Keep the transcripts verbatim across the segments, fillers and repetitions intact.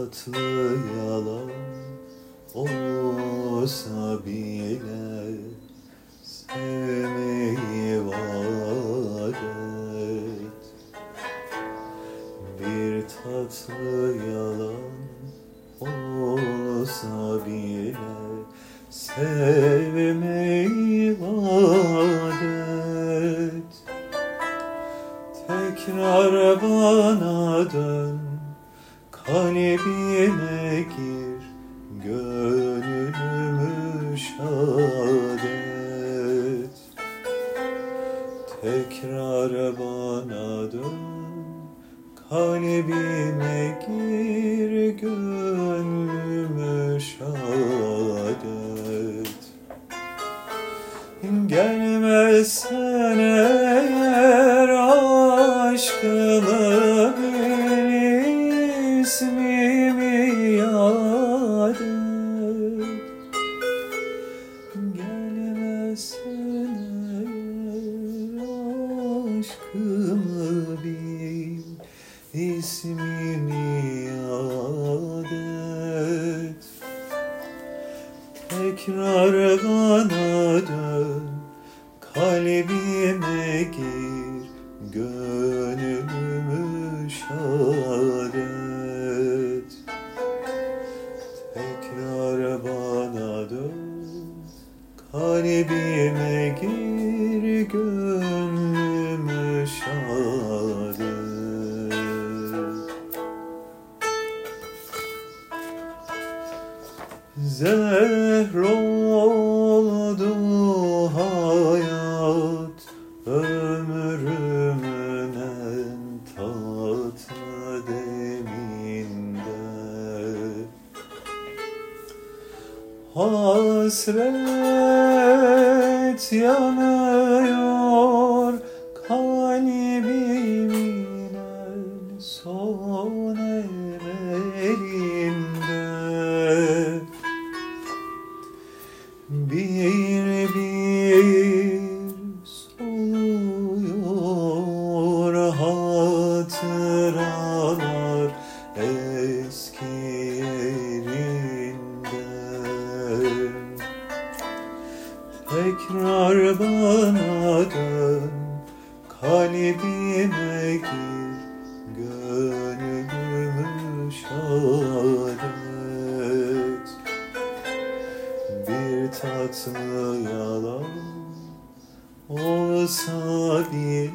tatlı yalan olsa bile sevmeyi vaat et. Bir tatlı yalan olsa bile sevmeyi vaat et. Tekrar bana dön, kalbime gir, gönlümü şad et. Tekrar bana dön, kalbime gir, gönlümü şad et. Gelmezsen eğer aşkımı bil, ismimi yad et. Gelmezsen eğer aşkımı bil, ismimi yad et. Tekrar bana dön, kalbime gir, gönlümü şad et. Tekrar bana dön, kalbime gir, gönlümü şad et. Zehr oldu hayat, ömrümün en tatlı deminde. Hasret yanıyor kalbimin en son emelinde. Bir bir soluyor hatıralar eski yerinde. Tekrar bana dön, kalbime gir, gönlümü şad et. Bir tatlı yalan olsa bile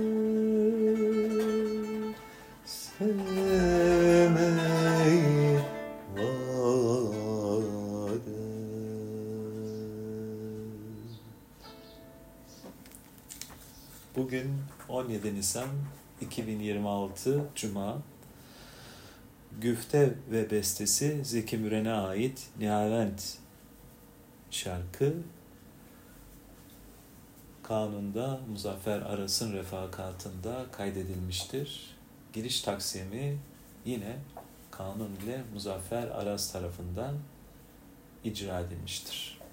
sevmeyi vaat et. Bugün on yedi Nisan iki bin yirmi altı Cuma. Güfte ve bestesi Zeki Müren'e ait Nihavent şarkı. Kanun'da Muzaffer Aras'ın refakatında kaydedilmiştir. Giriş taksimi yine Kanun ile Muzaffer Aras tarafından icra edilmiştir.